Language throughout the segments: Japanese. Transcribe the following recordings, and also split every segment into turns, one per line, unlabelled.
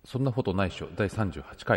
そんなことないっしょ第38回。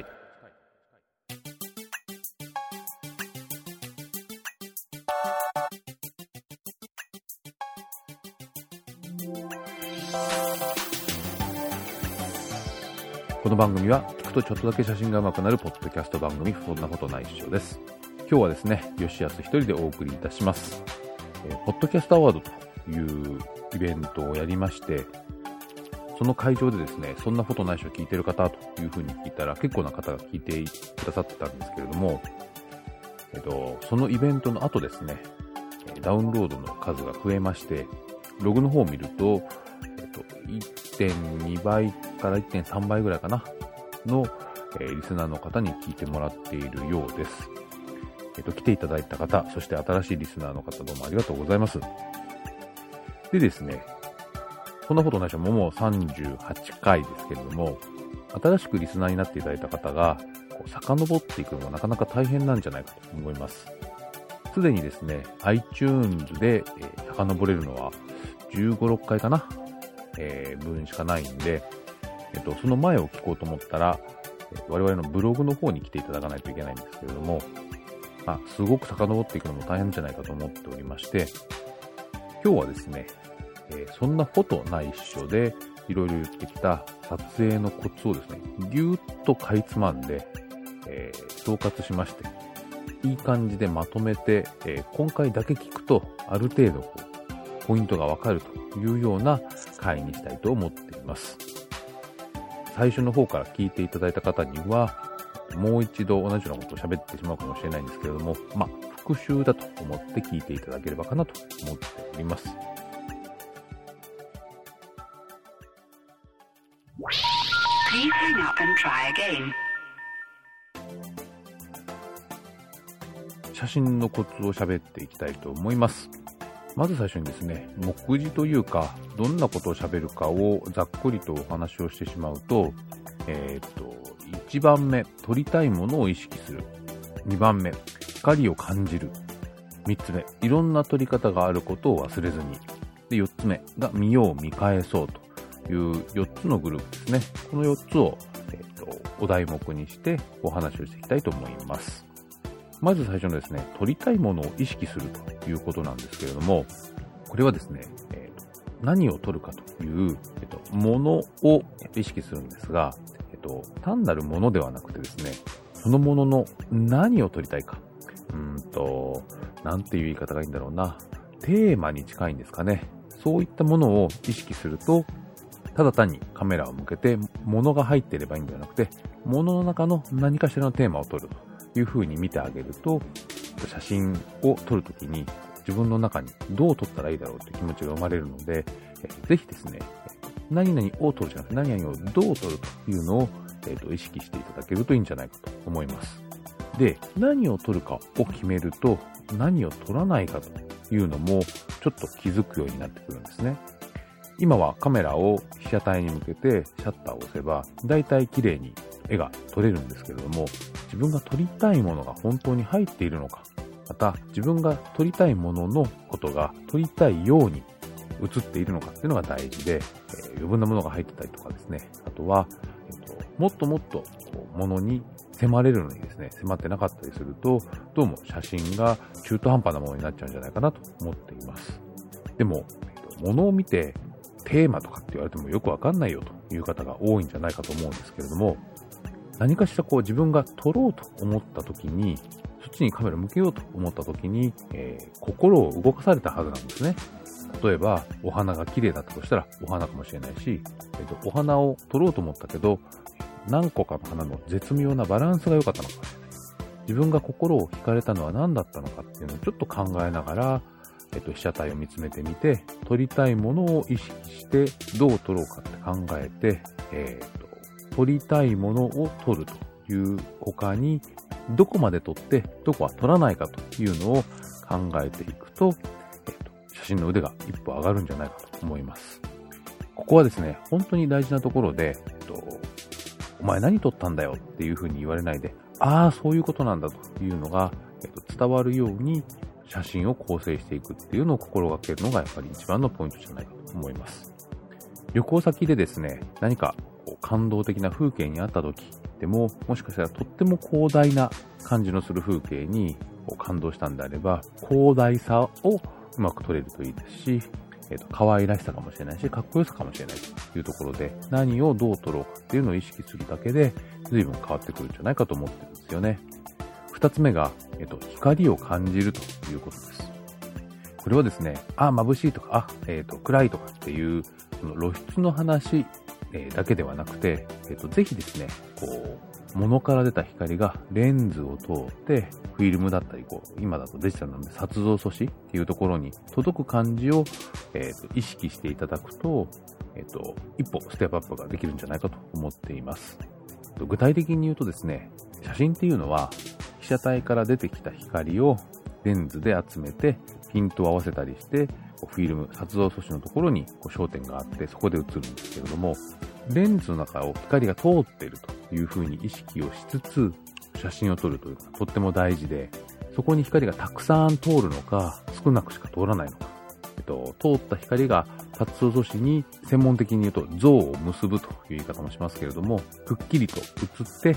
この番組は聞くとちょっとだけ写真が上手くなるポッドキャスト番組、そんなことないっしょです。今日はですね、吉安一人でお送りいたします。ポッドキャストアワードというイベントをやりまして、その会場でですね、そんなことないっしょ聞いてる方というふうに聞いたら、結構な方が聞いてくださってたんですけれども、そのイベントの後ですね、ダウンロードの数が増えまして、ログの方を見ると、1.2 倍から 1.3 倍ぐらいかなの、リスナーの方に聞いてもらっているようです。来ていただいた方、そして新しいリスナーの方、どうもありがとうございます。でですね、そんなことないっしょもう38回ですけれども、新しくリスナーになっていただいた方が遡っていくのがなかなか大変なんじゃないかと思います。すでにですね、iTunes で、遡れるのは15、6回かな、分しかないんで、その前を聞こうと思ったら、我々のブログの方に来ていただかないといけないんですけれども、すごく遡っていくのも大変じゃないかと思っておりまして、今日はですね、そんなことないっしょでいろいろ言ってきた撮影のコツをですね、ぎゅーっとかいつまんで、総括しまして、いい感じでまとめて、今回だけ聞くとある程度ポイントがわかるというような回にしたいと思っています。最初の方から聞いていただいた方には、もう一度同じようなことを喋ってしまうかもしれないんですけれども、復習だと思って聞いていただければかなと思っております。
Please hang up and try again.
写真のコツを喋っていきたいと思います。まず最初にですね、目次というか、どんなことを喋るかをざっくりとお話をしてしまうと、1番目、撮りたいものを意識する。2番目、光を感じる。3つ目、いろんな撮り方があることを忘れずに。で、4つ目が見よう見返そうという4つのグループですね。この4つを、お題目にしてお話をしていきたいと思います。まず最初のですね、撮りたいものを意識するということなんですけれども、これはですね、何を撮るかという、ものを意識するんですが、単なるものではなくてですね、そのものの何を撮りたいか。なんていう言い方がいいんだろうな。テーマに近いんですかね。そういったものを意識すると、ただ単にカメラを向けて物が入っていればいいんではなくて、物の中の何かしらのテーマを撮るという風に見てあげると、写真を撮るときに自分の中にどう撮ったらいいだろうという気持ちが生まれるので、ぜひですね、何々を撮るじゃなくて何々をどう撮るというのを、意識していただけるといいんじゃないかと思います。で、何を撮るかを決めると何を撮らないかというのもちょっと気づくようになってくるんですね。今はカメラを被写体に向けてシャッターを押せばだいたい綺麗に絵が撮れるんですけれども、自分が撮りたいものが本当に入っているのか、また自分が撮りたいもののことが撮りたいように映っているのかっていうのが大事で、余分なものが入ってたりとかですね、あとは、もっともっとものに迫れるのにですね、迫ってなかったりすると、どうも写真が中途半端なものになっちゃうんじゃないかなと思っています。でも、ものを見てテーマとかって言われてもよくわかんないよという方が多いんじゃないかと思うんですけれども、何かしら自分が撮ろうと思った時に、そっちにカメラを向けようと思った時に、心を動かされたはずなんですね。例えば、お花が綺麗だったとしたらお花かもしれないし、お花を撮ろうと思ったけど、何個かの花の絶妙なバランスが良かったのかもしれない。自分が心を惹かれたのは何だったのかっていうのをちょっと考えながら、被写体を見つめてみて、撮りたいものを意識してどう撮ろうかって考えて、撮りたいものを撮るという他に、どこまで撮ってどこは撮らないかというのを考えていくと、写真の腕が一歩上がるんじゃないかと思います。ここはですね、本当に大事なところで、お前何撮ったんだよっていうふうに言われないで、そういうことなんだというのが、伝わるように写真を構成していくっていうのを心がけるのがやっぱり一番のポイントじゃないかと思います。旅行先でですね、何か感動的な風景にあった時でも、もしかしたらとっても広大な感じのする風景に感動したんであれば、広大さをうまく撮れるといいですし、可愛らしさかもしれないし、かっこよさかもしれないというところで、何をどう撮ろうかっていうのを意識するだけで、随分変わってくるんじゃないかと思ってるんですよね。二つ目が、光を感じるということです。これはですね、眩しいとか、暗いとかっていう、その露出の話、だけではなくて、ぜひですね、物から出た光がレンズを通って、フィルムだったり、今だとデジタルなので撮像素子っていうところに届く感じを、意識していただくと、一歩ステップアップができるんじゃないかと思っています。具体的に言うとですね、写真っていうのは、被写体から出てきた光をレンズで集めて、ピントを合わせたりして、フィルム、撮像素子のところに焦点があって、そこで映るんですけれども、レンズの中を光が通っているというふうに意識をしつつ、写真を撮るというのがとっても大事で、そこに光がたくさん通るのか、少なくしか通らないのか、通った光が撮像素子に専門的に言うと像を結ぶという言い方もしますけれども、くっきりと写って、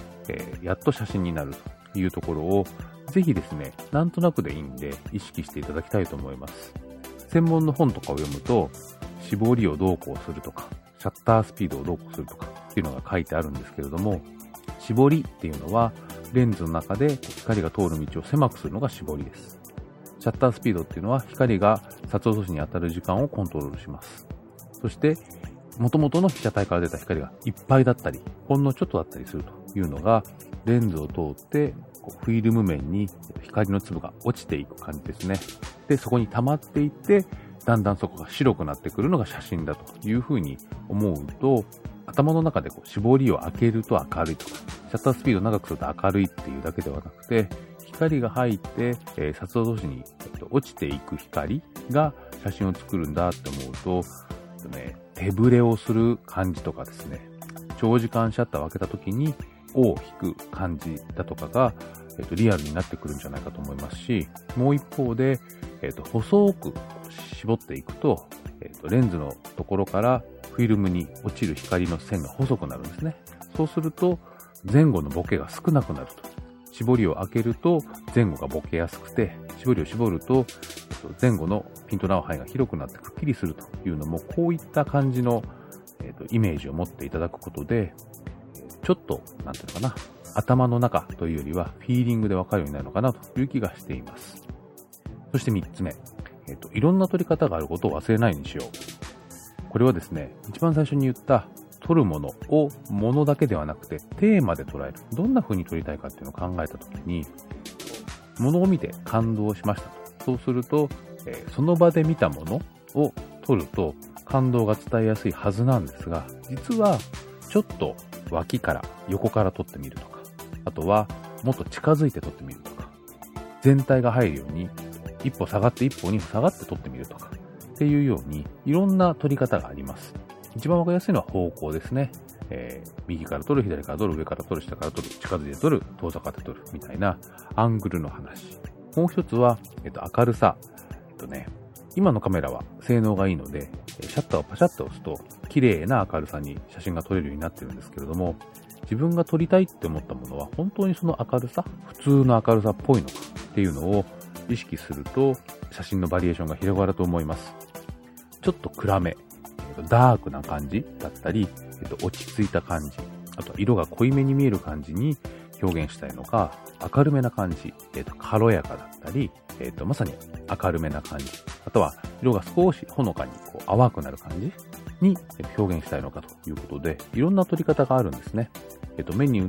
やっと写真になるというところを、ぜひですね、なんとなくでいいんで意識していただきたいと思います。専門の本とかを読むと、絞りをどうこうするとか、シャッタースピードをどうこうするとかっていうのが書いてあるんですけれども、絞りっていうのはレンズの中で光が通る道を狭くするのが絞りです。シャッタースピードっていうのは光が撮像素子に当たる時間をコントロールします。そして、元々の被写体から出た光がいっぱいだったり、ほんのちょっとだったりするというのが、レンズを通ってフィルム面に光の粒が落ちていく感じですね。で、そこに溜まっていって、だんだんそこが白くなってくるのが写真だというふうに思うと、頭の中で絞りを開けると明るいとか、シャッタースピードを長くすると明るいっていうだけではなくて、光が入って、撮像素子に落ちていく光が写真を作るんだって思うと、手ぶれをする感じとかですね、長時間シャッターを開けた時に尾を引く感じだとかが、リアルになってくるんじゃないかと思いますし、もう一方で、細く絞っていくと、レンズのところからフィルムに落ちる光の線が細くなるんですね。そうすると前後のボケが少なくなると。絞りを開けると前後がボケやすくて、絞りを絞ると前後のピントの合う範囲が広くなってくっきりするというのも、こういった感じの、イメージを持っていただくことで、ちょっと、なんていうのかな、頭の中というよりはフィーリングでわかるようになるのかなという気がしています。そして3つ目、いろんな撮り方があることを忘れないようにしよう。これはですね、一番最初に言った撮るものをものだけではなくてテーマで捉える。どんな風に撮りたいかっていうのを考えたときに、ものを見て感動しましたと。そうすると、その場で見たものを撮ると感動が伝えやすいはずなんですが、実はちょっと脇から横から撮ってみるとか、あとはもっと近づいて撮ってみるとか、全体が入るように一歩下がって一歩二歩下がって撮ってみるとかっていうように、いろんな撮り方があります。一番わかりやすいのは方向ですね。右から撮る、左から撮る、上から撮る、下から撮る、近づいて撮る、遠ざかって撮るみたいなアングルの話。もう一つは、明るさ。今のカメラは性能がいいので、シャッターをパシャッと押すと綺麗な明るさに写真が撮れるようになってるんですけれども、自分が撮りたいって思ったものは本当にその明るさ、普通の明るさっぽいのかっていうのを意識すると写真のバリエーションが広がると思います。ちょっと暗め、ダークな感じだったり、落ち着いた感じ、あと色が濃いめに見える感じに表現したいのか、明るめな感じ、軽やかだったり、まさに明るめな感じ、あとは色が少しほのかに淡くなる感じに表現したいのかということで、いろんな撮り方があるんですね。目に映った、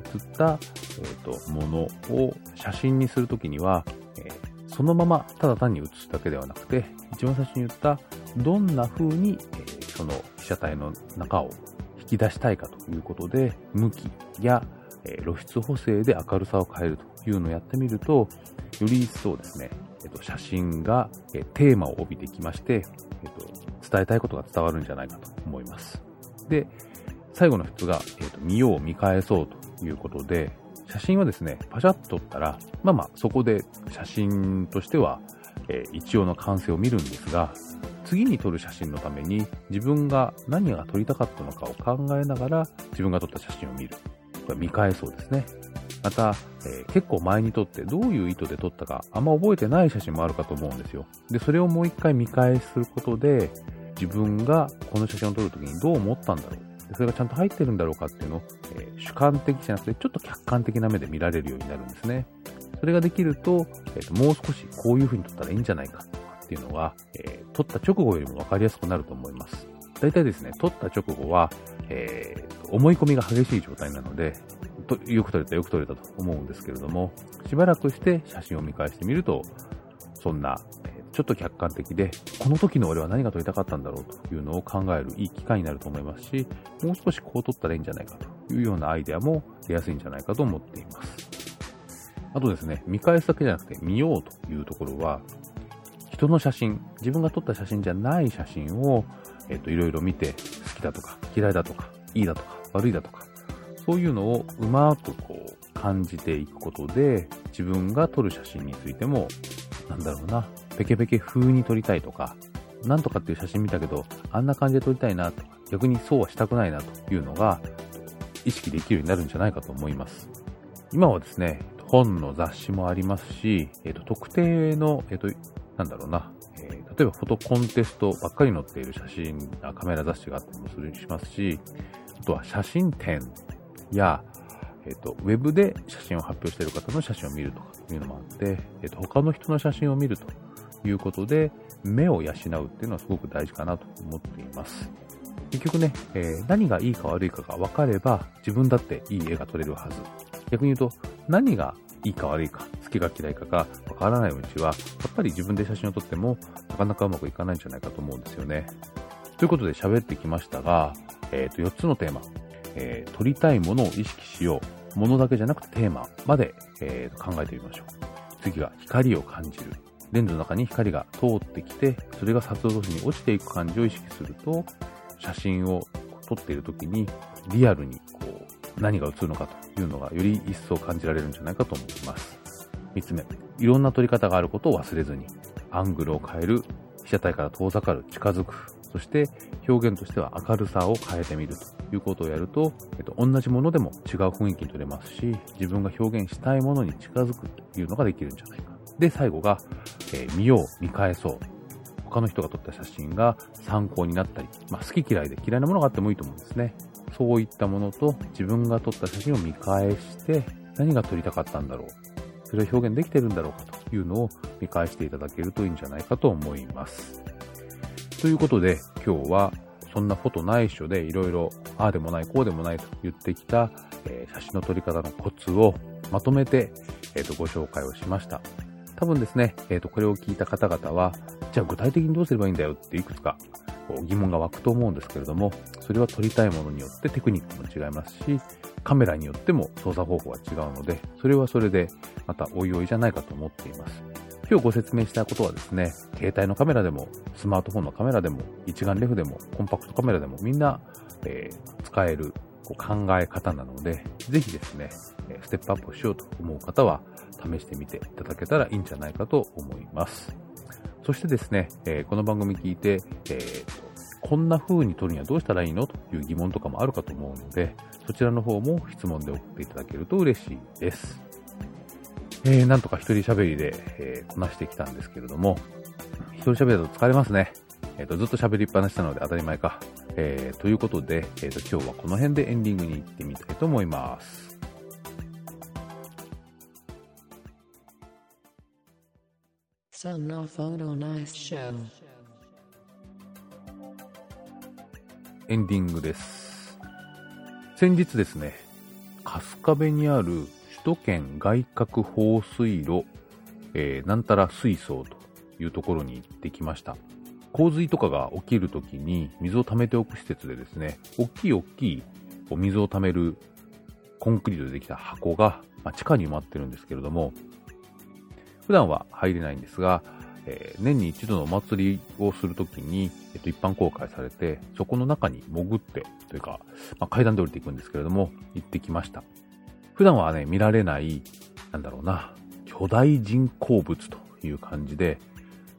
ものを写真にするときには、そのままただ単に写すだけではなくて、一番最初に言ったどんな風に、その被写体の中を引き出したいかということで、向きや、露出補正で明るさを変えるというのをやってみると、より一層ですね、写真が、テーマを帯びてきまして、伝えたいことが伝わるんじゃないかと思います。で、最後の2つが、見よう見返そうということで、写真はですね、パシャッと撮ったら、そこで写真としては、一応の完成を見るんですが、 次に撮る写真のために自分が何が撮りたかったのかを考えながら自分が撮った写真を見る。これ見返そうですね。また、結構前に撮ってどういう意図で撮ったかあんま覚えてない写真もあるかと思うんですよ。で、それをもう一回見返することで自分がこの写真を撮るときにどう思ったんだろう。それがちゃんと入ってるんだろうかっていうのを、主観的じゃなくてちょっと客観的な目で見られるようになるんですね。それができると、もう少しこういう風に撮ったらいいんじゃないかっていうのが、撮った直後よりも分かりやすくなると思います。大体ですね、撮った直後は、思い込みが激しい状態なので、よく撮れたと思うんですけれども、しばらくして写真を見返してみると、そんな、ちょっと客観的で、この時の俺は何が撮りたかったんだろうというのを考えるいい機会になると思いますし、もう少しこう撮ったらいいんじゃないかというようなアイデアも出やすいんじゃないかと思っています。あとですね、見返すだけじゃなくて見ようというところは、人の写真、自分が撮った写真じゃない写真を、いろいろ見て、好きだとか嫌いだとか、いいだとか悪いだとか、そういうのをうまくこう感じていくことで、自分が撮る写真についても、ペケペケ風に撮りたいとか、なんとかっていう写真見たけど、あんな感じで撮りたいなとか、逆にそうはしたくないなというのが意識できるようになるんじゃないかと思います。今はですね、本の雑誌もありますし、特定の、例えばフォトコンテストばっかり載っている写真、カメラ雑誌があったりもしますし、あとは写真展や、ウェブで写真を発表している方の写真を見るとかいうのもあって、他の人の写真を見るということで、目を養うっていうのはすごく大事かなと思っています。結局ね、何がいいか悪いかが分かれば、自分だっていい絵が撮れるはず。逆に言うと、何がいいか悪いか、好きか嫌いかが分からないうちは、やっぱり自分で写真を撮っても、なかなかうまくいかないんじゃないかと思うんですよね。ということで喋ってきましたが、4つのテーマ、撮りたいものを意識しよう。ものだけじゃなくてテーマまで、考えてみましょう。次が光を感じる。レンズの中に光が通ってきて、それが撮影時に落ちていく感じを意識すると、写真を撮っている時にリアルに何が映るのかというのがより一層感じられるんじゃないかと思います。3つ目、いろんな撮り方があることを忘れずに、アングルを変える、被写体から遠ざかる、近づく、そして表現としては明るさを変えてみるということをやると、同じものでも違う雰囲気に撮れますし、自分が表現したいものに近づくというのができるんじゃないか。で、最後が、見よう、見返そう。他の人が撮った写真が参考になったり、好き嫌いで嫌いなものがあってもいいと思うんですね。そういったものと自分が撮った写真を見返して何が撮りたかったんだろう、それを表現できてるんだろうかというのを見返していただけるといいんじゃないかと思います。ということで今日はそんなフォト内緒でいろいろああでもないこうでもないと言ってきた、写真の撮り方のコツをまとめて、ご紹介をしました。多分ですね、これを聞いた方々はじゃあ具体的にどうすればいいんだよっていくつか疑問が湧くと思うんですけれども、それは撮りたいものによってテクニックも違いますし、カメラによっても操作方法は違うので、それはそれでまたおいおいじゃないかと思っています。今日ご説明したことはですね、携帯のカメラでもスマートフォンのカメラでも一眼レフでもコンパクトカメラでもみんな、使える考え方なので、ぜひですね、ステップアップをしようと思う方は試してみていただけたらいいんじゃないかと思います。そしてですね、この番組聞いて、こんな風に撮るにはどうしたらいいのという疑問とかもあるかと思うので、そちらの方も質問で送っていただけると嬉しいです。なんとか一人喋りで、こなしてきたんですけれども、一人喋りだと疲れますね。ずっと喋りっぱなしなので当たり前か。ということで、今日はこの辺でエンディングに行ってみたいと思います。エンディングです。先日ですね、春日部にある首都圏外郭放水路、なんたら水槽というところに行ってきました。洪水とかが起きるときに水を溜めておく施設でですね、大きい水を溜めるコンクリートでできた箱が、地下に埋まってるんですけれども、普段は入れないんですが、年に一度のお祭りをするときに、一般公開されて、そこの中に潜ってというか、階段で降りていくんですけれども、行ってきました。普段はね、見られない、巨大人工物という感じで、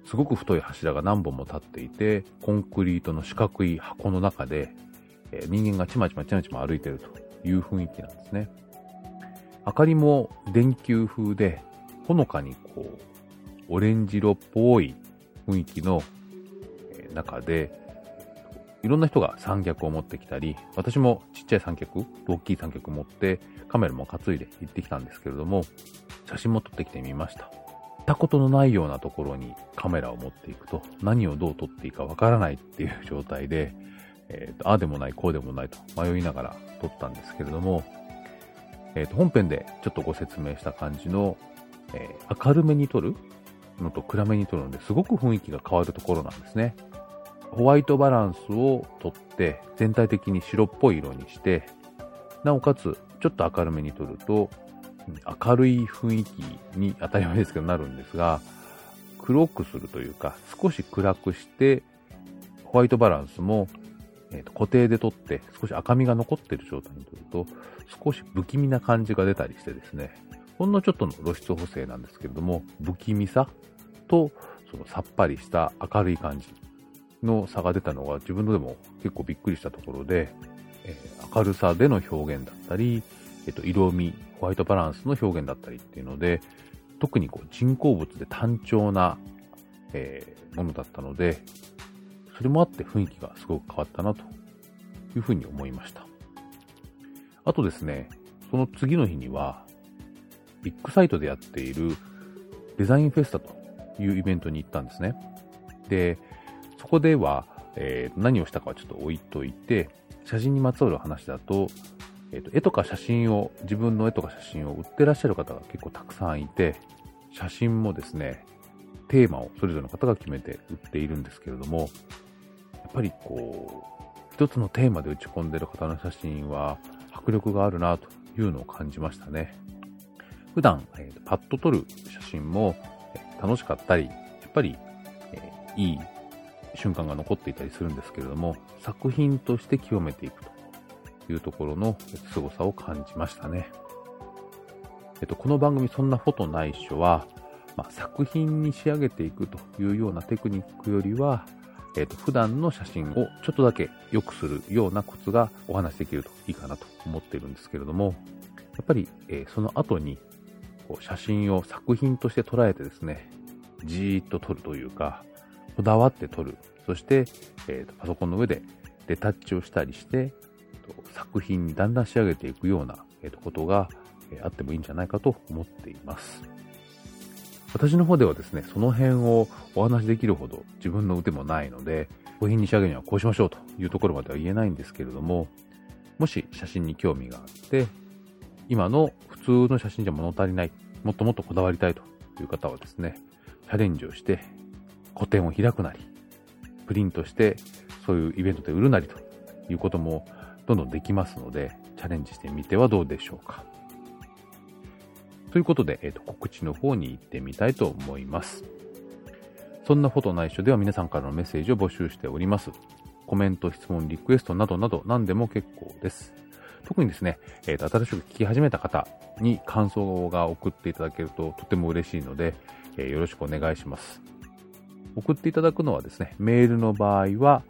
すごく太い柱が何本も立っていて、コンクリートの四角い箱の中で、人間がちまちま歩いているという雰囲気なんですね。明かりも電球風で、ほのかにオレンジ色っぽい雰囲気の中で、いろんな人が三脚を持ってきたり、私もちっちゃい三脚、大きい三脚持ってカメラも担いで行ってきたんですけれども、写真も撮ってきてみました。行ったことのないようなところにカメラを持っていくと、何をどう撮っていいかわからないっていう状態で、ああでもないこうでもないと迷いながら撮ったんですけれども、本編でちょっとご説明した感じの、明るめに撮るのと暗めに撮るのですごく雰囲気が変わるところなんですね。ホワイトバランスをとって全体的に白っぽい色にして、なおかつちょっと明るめに撮ると明るい雰囲気に当たり前ですけどなるんですが、黒くするというか少し暗くしてホワイトバランスも、固定で撮って少し赤みが残っている状態に撮ると少し不気味な感じが出たりしてですね、ほんのちょっとの露出補正なんですけれども、不気味さとそのさっぱりした明るい感じの差が出たのが自分でも結構びっくりしたところで、明るさでの表現だったり、色味、ホワイトバランスの表現だったりっていうので、特に人工物で単調な、ものだったので、それもあって雰囲気がすごく変わったなというふうに思いました。あとですね、その次の日にはビッグサイトでやっているデザインフェスタというイベントに行ったんですね。で、そこでは、何をしたかはちょっと置いといて、写真にまつわる話だと、絵とか写真を、自分の絵とか写真を売ってらっしゃる方が結構たくさんいて、写真もですね、テーマをそれぞれの方が決めて売っているんですけれども、やっぱり一つのテーマで打ち込んでいる方の写真は迫力があるなというのを感じましたね。普段、パッと撮る写真も楽しかったり、やっぱり、いい瞬間が残っていたりするんですけれども、作品として極めていくというところの凄さを感じましたね。この番組そんなフォトないっしょは、作品に仕上げていくというようなテクニックよりは、普段の写真をちょっとだけ良くするようなコツがお話しできるといいかなと思っているんですけれども、やっぱり、その後に写真を作品として捉えてですね、じーっと撮るというか、こだわって撮る。そして、パソコンの上でレタッチをしたりして、作品にだんだん仕上げていくような、ことが、あってもいいんじゃないかと思っています。私の方ではですね、その辺をお話しできるほど自分の腕もないので、作品に仕上げるにはこうしましょうというところまでは言えないんですけれども、もし写真に興味があって、今の普通の写真じゃ物足りない、もっともっとこだわりたいという方はですね、チャレンジをして個展を開くなり、プリントしてそういうイベントで売るなりということもどんどんできますので、チャレンジしてみてはどうでしょうか。ということで、告知の方に行ってみたいと思います。そんなフォト内緒では皆さんからのメッセージを募集しております。コメント、質問、リクエストなどなど何でも結構です。特にですね、新しく聞き始めた方に感想が送っていただけるととても嬉しいので、よろしくお願いします。送っていただくのはですね、メールの場合は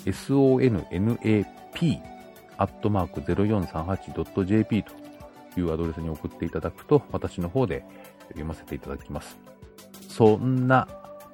sonnap@0438.jp というアドレスに送っていただくと、私の方で読ませていただきます。そんな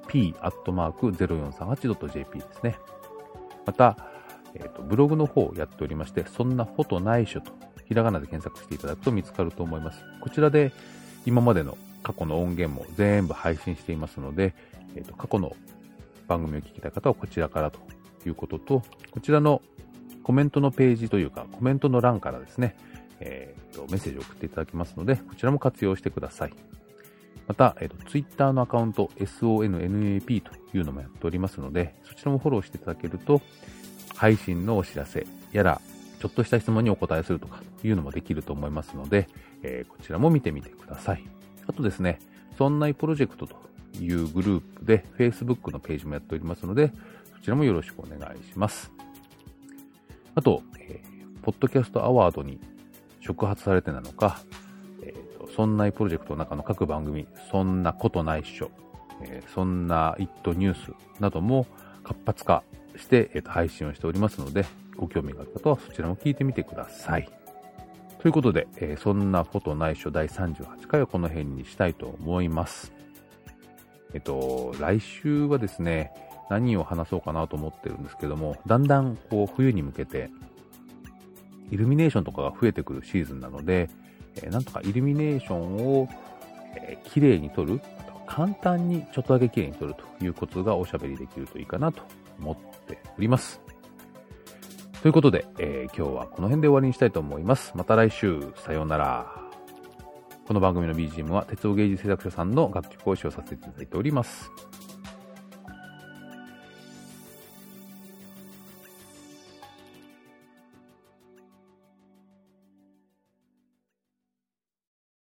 p@0438.jp ですね。また、ブログの方をやっておりまして、そんなフォトないしょとひらがなで検索していただくと見つかると思います。こちらで今までの過去の音源も全部配信していますので、過去の番組を聞きたい方はこちらからということと、こちらのコメントのページというかコメントの欄からですね、メッセージを送っていただきますので、こちらも活用してください。また、Twitter のアカウント SONNAP というのもやっておりますので、そちらもフォローしていただけると、配信のお知らせやら、ちょっとした質問にお答えするとかいうのもできると思いますので、こちらも見てみてください。あとですね、そんないプロジェクトというグループで Facebook のページもやっておりますので、そちらもよろしくお願いします。あと、ポッドキャストアワードに触発されてなのか、そんないプロジェクトの中の各番組、そんなことないっしょそんなイットニュースなども活発化して、配信をしておりますので、ご興味がある方はそちらも聞いてみてください。ということで、そんなフォト内緒第38回はこの辺にしたいと思います。来週はですね、何を話そうかなと思ってるんですけども、だんだんこう冬に向けてイルミネーションとかが増えてくるシーズンなので、なんとかイルミネーションを、綺麗に撮る、簡単にちょっとだけ綺麗に撮るというコツがおしゃべりできるといいかなと思っております。ということで、今日はこの辺で終わりにしたいと思います。また来週、さようなら。この番組の BGM は鉄道芸術製作所さんの楽曲を使用させていただいております。